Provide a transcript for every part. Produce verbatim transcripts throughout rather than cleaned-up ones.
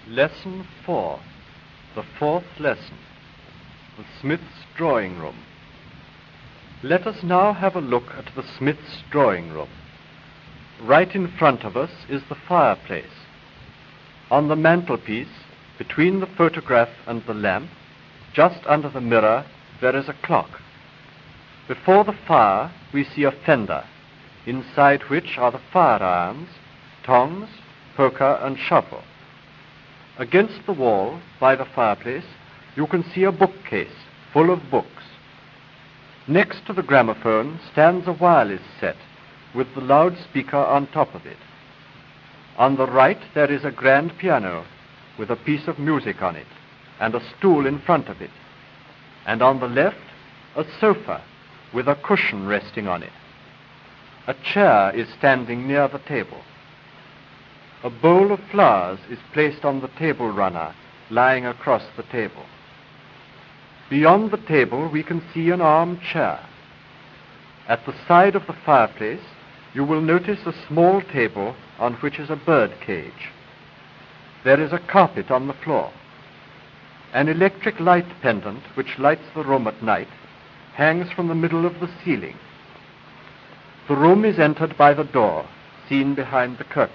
Lesson four, the fourth lesson, the Smith's drawing room. Let us now have a look at the Smith's drawing room. Right in front of us is the fireplace. On the mantelpiece, between the photograph and the lamp, just under the mirror, there is a clock. Before the fire, we see a fender, inside which are the fire irons, tongs, poker, and shovel. Against the wall, by the fireplace, you can see a bookcase full of books. Next to the gramophone stands a wireless set with the loudspeaker on top of it. On the right there is a grand piano with a piece of music on it and a stool in front of it. And on the left, a sofa with a cushion resting on it. A chair is standing near the table. A bowl of flowers is placed on the table runner, lying across the table. Beyond the table, we can see an armchair. At the side of the fireplace, you will notice a small table on which is a bird cage. There is a carpet on the floor. An electric light pendant, which lights the room at night, hangs from the middle of the ceiling. The room is entered by the door, seen behind the curtain.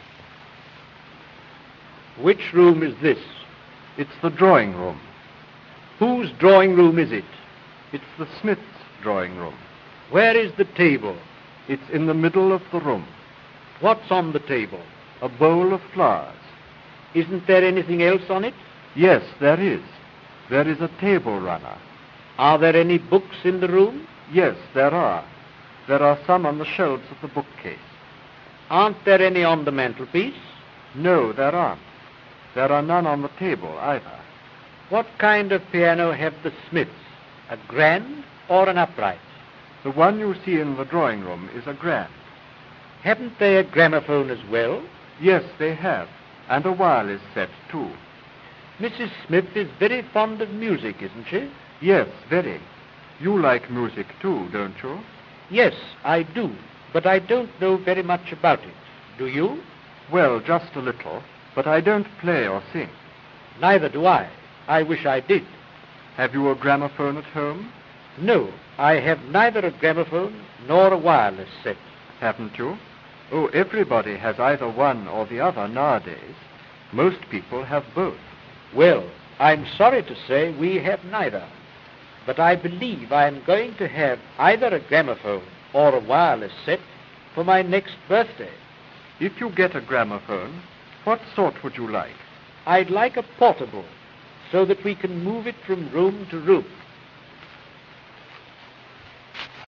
Which room is this? It's the drawing room. Whose drawing room is it? It's the Smith's drawing room. Where is the table? It's in the middle of the room. What's on the table? A bowl of flowers. Isn't there anything else on it? Yes, there is. There is a table runner. Are there any books in the room? Yes, there are. There are some on the shelves of the bookcase. Aren't there any on the mantelpiece? No, there aren't. There are none on the table either. What kind of piano have the Smiths? A grand or an upright? The one you see in the drawing room is a grand. Haven't they a gramophone as well? Yes, they have, and a wireless set too. Missus Smith is very fond of music, isn't she? Yes, very. You like music too, don't you? Yes, I do, but I don't know very much about it. Do you? Well, just a little, but I don't play or sing. Neither do I. I wish I did. Have you a gramophone at home? No, I have neither a gramophone nor a wireless set. Haven't you? Oh, everybody has either one or the other nowadays. Most people have both. Well, I'm sorry to say we have neither. But I believe I am going to have either a gramophone or a wireless set for my next birthday. If you get a gramophone, what sort would you like? I'd like a portable, so that we can move it from room to room.